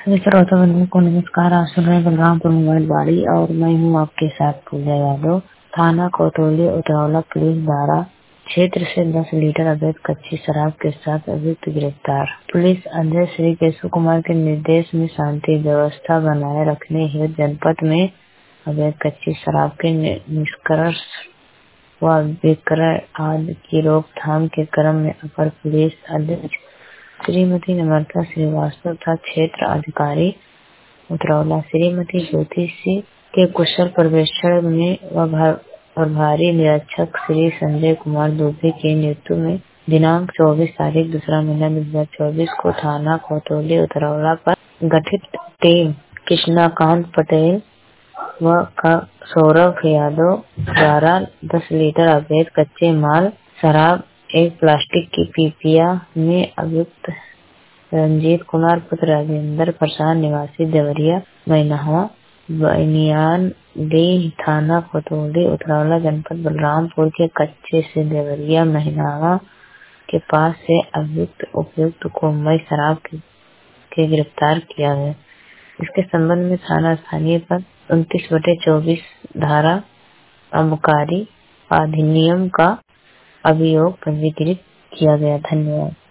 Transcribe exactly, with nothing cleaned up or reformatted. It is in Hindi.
सभी श्रोता बंधुओं को नमस्कार। आप सुन रहे हैं बलरामपुर मोबाइल वाली और मैं हूँ आपके साथ पूजा यादव। थाना कोतवाली उतरौला पुलिस द्वारा क्षेत्र से दस लीटर अवैध कच्ची शराब के साथ अभियुक्त गिरफ्तार। पुलिस अध्यक्ष श्री केशव कुमार के निर्देश में शांति व्यवस्था बनाए रखने हेतु जनपद में अवैध कच्ची शराब के निष्कर्ष व विक्रय आदि की रोकथाम के क्रम में अपर पुलिस अधीक्षक श्रीमती नम्रता श्रीवास्तव तथा क्षेत्र अधिकारी उतरौला श्रीमती ज्योति सिंह के कुशल पर्यवेक्षण में व प्रभारी निरीक्षक श्री संजय कुमार दुबे के नेतृत्व में दिनांक चौबीस तारीख दूसरा महीना दो हजार चौबीस को थाना कोतवाली उतरौला पर गठित टीम कृष्णाकांत पटेल व सौरभ यादव द्वारा दस लीटर अवैध कच्चे माल शराब एक प्लास्टिक की पीपिया में अभियुक्त रंजीत कुमार पुत्र राजेंद्र प्रसाद निवासी देवरिया मैनहवा बनियान डी थाना कोतवाली उतरौला जनपद बलरामपुर के कच्चे से देवरिया मैनहवा के पास से अभियुक्त उपयुक्त को मई शराब के, के गिरफ्तार किया है। इसके संबंध में थाना स्थानीय पर उनतीस बटे चौबीस धारा आबकारी अधिनियम का अभियोग पंजीकृत किया गया। धन्यवाद।